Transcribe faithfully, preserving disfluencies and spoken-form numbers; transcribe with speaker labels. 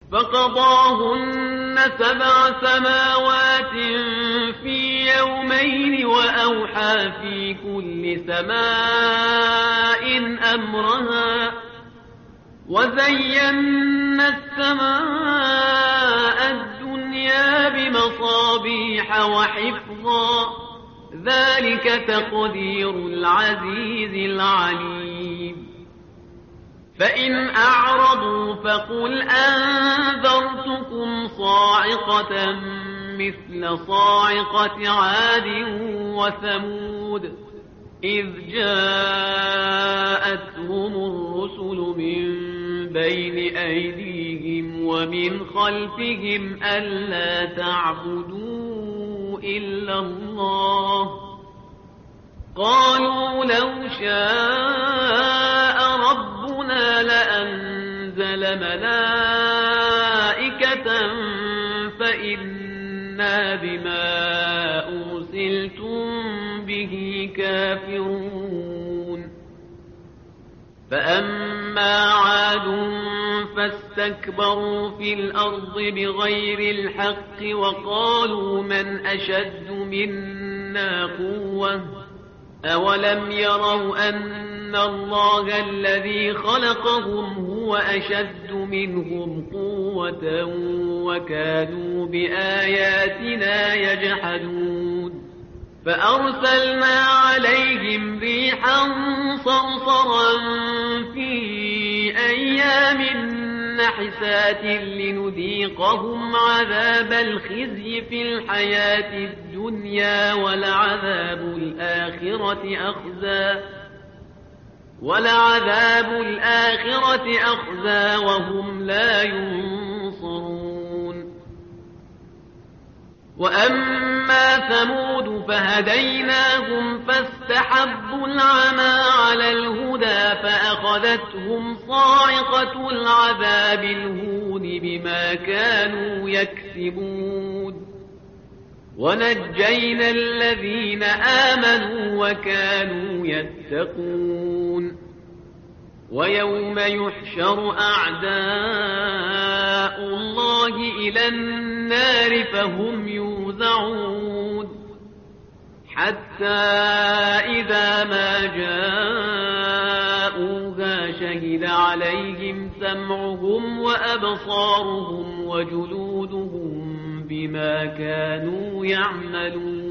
Speaker 1: فقضاهن سبع سماوات في يومين وأوحى في كل سماء أمرها وزينا السماء الدنيا بمصابيح وحفظا ذلك تقدير العزيز العليم فإن أعرضوا فقل أنذرتكم صاعقة مثل صاعقة عاد وثمود إذ جاءتهم الرسل من بين أيديهم ومن خلفهم ألا تعبدوا إلا الله قالوا لو شاء ربنا لأنزل ملائكة فإنا بما أرسلتم به كافرون فأما عاد فاستكبروا في الأرض بغير الحق وقالوا من أشد منا قوة أولم يروا أن الله الذي خلقهم هو أشد منهم قوة وكانوا بآياتنا يجحدون فأرسلنا عليهم ريحا صرصرا في أيام نحسات لنذيقهم عذاب الخزي في الحياة الدنيا ولعذاب الآخرة أخزى ولعذاب الآخرة أخزى وهم لا ينصرون وأما ثمود فهديناهم فاستحبوا العمى على الهدى فأخذتهم صاعقة العذاب الهون بما كانوا يكسبون ونجينا الذين آمنوا وكانوا يتقون ويوم يحشر أعداء الله إلى النار فهم يوزعون حتى إذا ما جاءوها شهد عليهم سمعهم وأبصارهم وجلودهم بما كانوا يعملون